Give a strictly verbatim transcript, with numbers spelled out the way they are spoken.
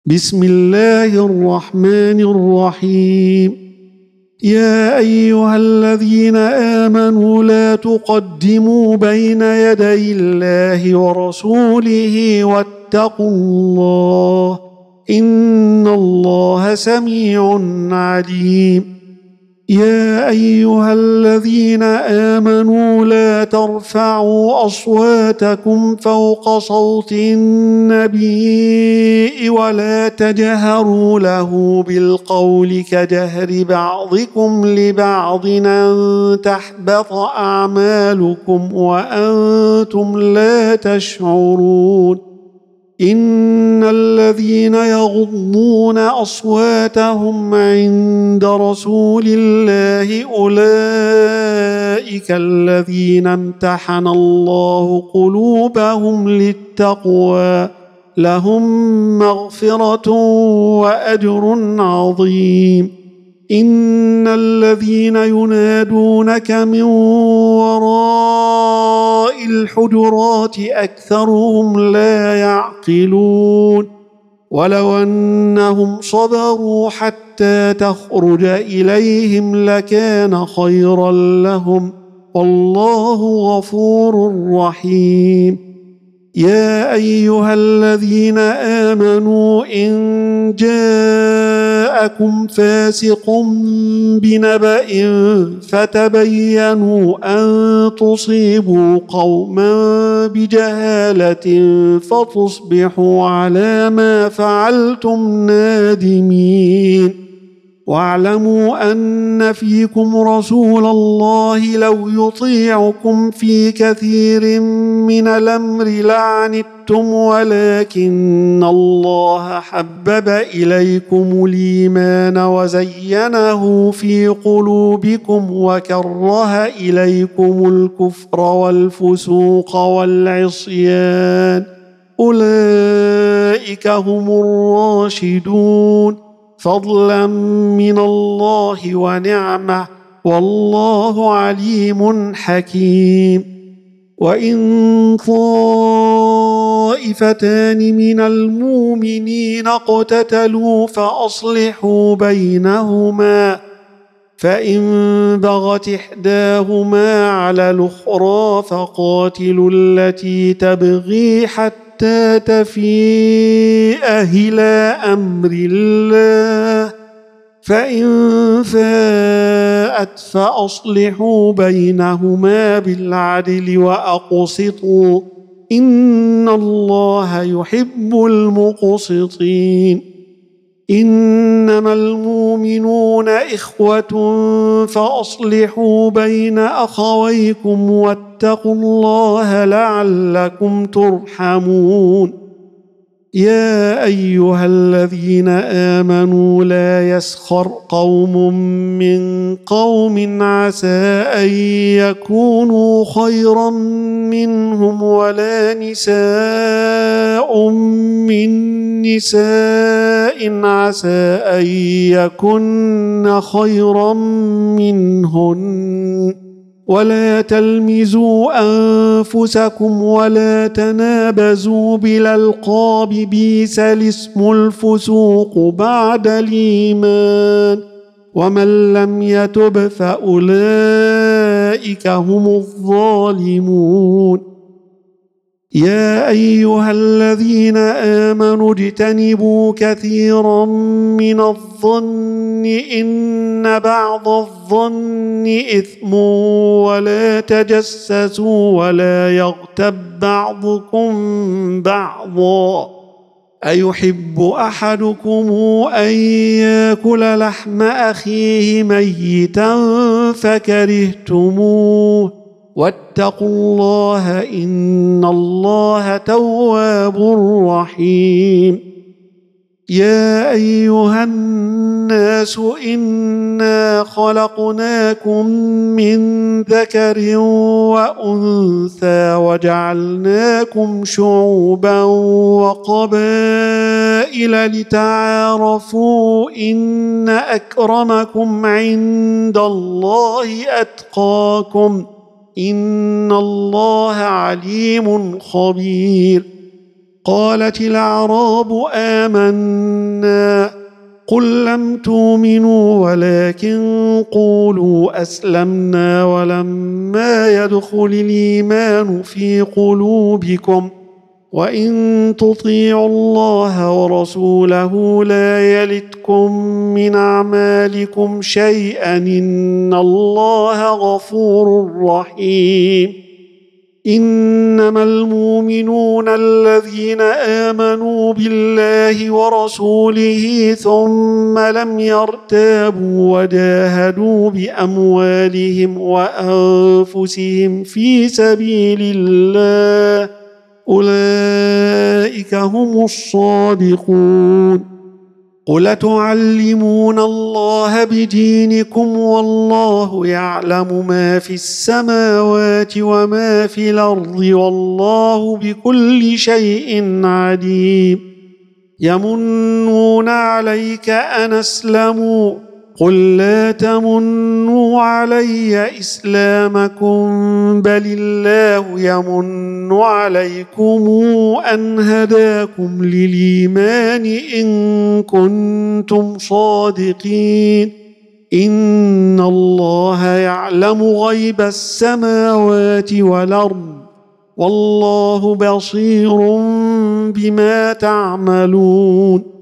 بسم الله الرحمن الرحيم. يا أيها الذين آمنوا لا تقدموا بين يدي الله ورسوله واتقوا الله إن الله سميع عليم. يا أيها الذين آمنوا لا ترفعوا أصواتكم فوق صوت النبي ولا تجهروا له بالقول كجهر بعضكم لبعض أن تحبط أعمالكم وأنتم لا تشعرون. إن الذين يغضون أصواتهم عند رسول الله أولئك الذين امتحن الله قلوبهم للتقوى لهم مغفرة وأجر عظيم. إن الذين ينادونك من وراء الحجرات أكثرهم لا يعقلون. ولو أنهم صبروا حتى تخرج إليهم لكان خيرا لهم والله غفور رحيم. يا أيها الذين آمنوا إن جاءكم فاسق بنبأ فتبينوا أن تصيبوا قوما بجهالة فتصبحوا على ما فعلتم نادمين. واعلموا أن فيكم رسول الله لو يطيعكم في كثير من الأمر لعنتم ولكن الله حبب إليكم الإيمان وزينه في قلوبكم وكره إليكم الكفر والفسوق والعصيان أولئك هم الراشدون فضلا من الله ونعمه والله عليم حكيم. وإن طائفتان من المؤمنين اقتتلوا فأصلحوا بينهما فإن بغت إحداهما على الأخرى فقاتلوا التي تبغي حتى تفيء إلى أمر الله فإن فاءت فأصلحوا بينهما بالعدل وأقسطوا إن الله يحب المقسطين. إنما المؤمنون إخوة فأصلحوا بين أخويكم واتقوا الله لعلكم ترحمون. يا أيها الذين آمنوا لا يسخر قوم من قوم عسى أن يكونوا خيرا منهم ولا نساء من نساء عسى أن يكن خيرا منهن ولا تلمزوا أنفسكم ولا تنابزوا بالألقاب بئس الاسم الفسوق بعد الإيمان ومن لم يتب فأولئك هم الظالمون. يا أيها الذين آمنوا اجتنبوا كثيرا من الظن إن بعض الظن إثم ولا تجسسوا ولا يغتب بعضكم بعضا أيحب أحدكم أن يأكل لحم أخيه ميتا فكرهتموه واتقوا الله إن الله تواب رحيم. يا أيها الناس إنا خلقناكم من ذكر وأنثى وجعلناكم شعوبا وقبائل لتعارفوا إن أكرمكم عند الله أتقاكم إن الله عليم خبير. قالت الأعراب آمنا قل لم تؤمنوا ولكن قولوا أسلمنا ولما يدخل الإيمان في قلوبكم وإن تطيعوا الله ورسوله لا يلتكم من أعمالكم شيئا إن الله غفور رحيم إنما المؤمنون الذين آمنوا بالله ورسوله ثم لم يرتابوا وجاهدوا بأموالهم وأنفسهم في سبيل الله أولئك هم الصادقون قل تعلمون الله بدينكم والله يعلم ما في السماوات وما في الأرض والله بكل شيء عليم يمنون عليك أن أسلموا قل لا تمنوا علي إسلامكم بل الله يمن عليكم أن هداكم للإيمان إن كنتم صادقين إن الله يعلم غيب السماوات والأرض والله بصير بما تعملون